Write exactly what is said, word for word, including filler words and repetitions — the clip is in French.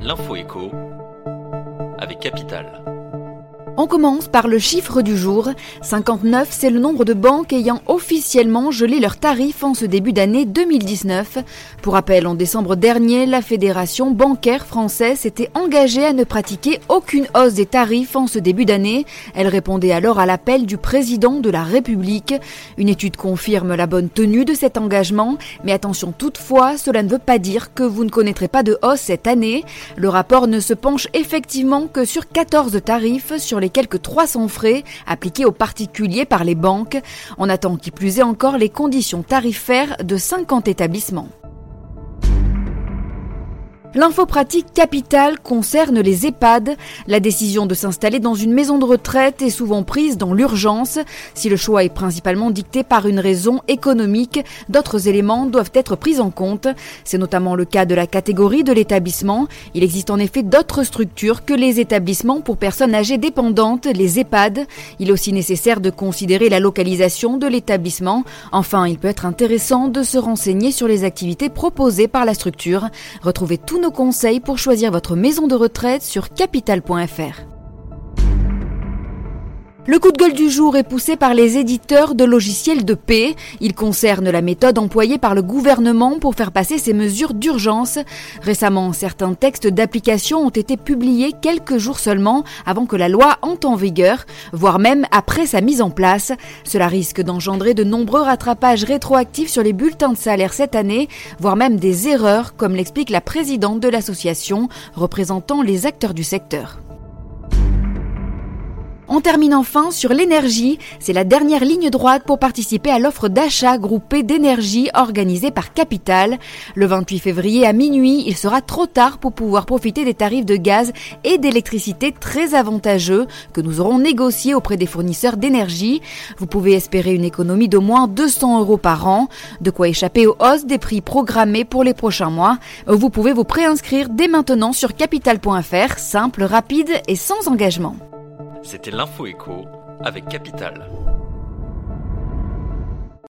L'info éco avec Capital. On commence par le chiffre du jour. cinquante-neuf, c'est le nombre de banques ayant officiellement gelé leurs tarifs en ce début d'année deux mille dix-neuf. Pour rappel, en décembre dernier, la Fédération bancaire française s'était engagée à ne pratiquer aucune hausse des tarifs en ce début d'année. Elle répondait alors à l'appel du président de la République. Une étude confirme la bonne tenue de cet engagement. Mais attention toutefois, cela ne veut pas dire que vous ne connaîtrez pas de hausse cette année. Le rapport ne se penche effectivement que sur quatorze tarifs sur les quelques trois cents frais appliqués aux particuliers par les banques. On attend qui plus est encore les conditions tarifaires de cinquante établissements. L'info pratique capitale concerne les EHPAD. La décision de s'installer dans une maison de retraite est souvent prise dans l'urgence. Si le choix est principalement dicté par une raison économique, d'autres éléments doivent être pris en compte. C'est notamment le cas de la catégorie de l'établissement. Il existe en effet d'autres structures que les établissements pour personnes âgées dépendantes, les EHPAD. Il est aussi nécessaire de considérer la localisation de l'établissement. Enfin, il peut être intéressant de se renseigner sur les activités proposées par la structure. Retrouvez tous nos conseils pour choisir votre maison de retraite sur capital point f r. Le coup de gueule du jour est poussé par les éditeurs de logiciels de paix. Il concerne la méthode employée par le gouvernement pour faire passer ces mesures d'urgence. Récemment, certains textes d'application ont été publiés quelques jours seulement avant que la loi entre en vigueur, voire même après sa mise en place. Cela risque d'engendrer de nombreux rattrapages rétroactifs sur les bulletins de salaire cette année, voire même des erreurs, comme l'explique la présidente de l'association représentant les acteurs du secteur. On termine enfin sur l'énergie. C'est la dernière ligne droite pour participer à l'offre d'achat groupée d'énergie organisée par Capital. Le vingt-huit février à minuit, il sera trop tard pour pouvoir profiter des tarifs de gaz et d'électricité très avantageux que nous aurons négociés auprès des fournisseurs d'énergie. Vous pouvez espérer une économie d'au moins deux cents euros par an. De quoi échapper aux hausses des prix programmés pour les prochains mois. Vous pouvez vous préinscrire dès maintenant sur capital point f r, simple, rapide et sans engagement. C'était l'info éco avec Capital.